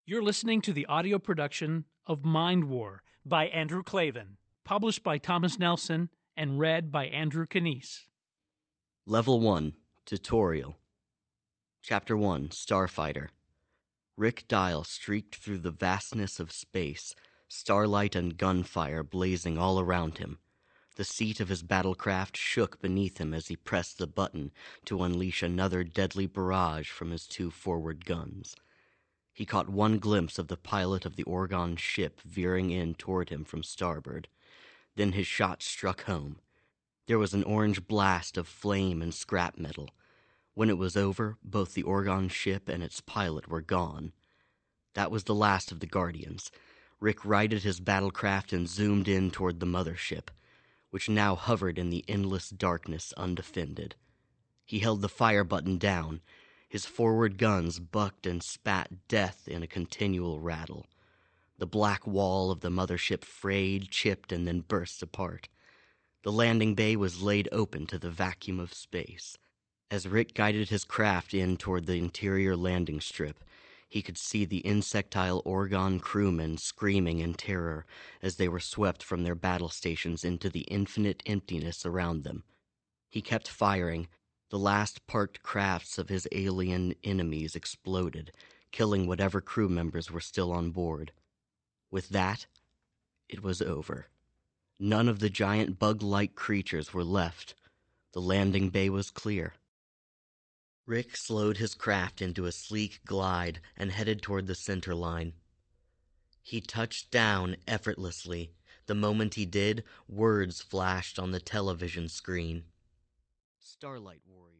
You're listening to the audio production of Mind War by Andrew Clavin, published by Thomas Nelson and read by Andrew Canese. Level 1, Tutorial. Chapter 1, Starfighter. Rick Dial streaked through the vastness of space, starlight and gunfire blazing all around him. The seat of his battlecraft shook beneath him as he pressed the button to unleash another deadly barrage from his two forward guns. He caught one glimpse of the pilot of the Orgon ship veering in toward him from starboard. Then his shot struck home. There was an orange blast of flame and scrap metal. When it was over, both the Orgon ship and its pilot were gone. That was the last of the Guardians. Rick righted his battlecraft and zoomed in toward the mothership, which now hovered in the endless darkness undefended. He held the fire button down. His forward guns bucked and spat death in a continual rattle. The black wall of the mothership frayed, chipped, and then burst apart. The landing bay was laid open to the vacuum of space. As Rick guided his craft in toward the interior landing strip, he could see the insectile Orgon crewmen screaming in terror as they were swept from their battle stations into the infinite emptiness around them. He kept firing. The last parked crafts of his alien enemies exploded, killing whatever crew members were still on board. With that, it was over. None of the giant bug-like creatures were left. The landing bay was clear. Rick slowed his craft into a sleek glide and headed toward the center line. He touched down effortlessly. The moment he did, words flashed on the television screen. Starlight Warrior.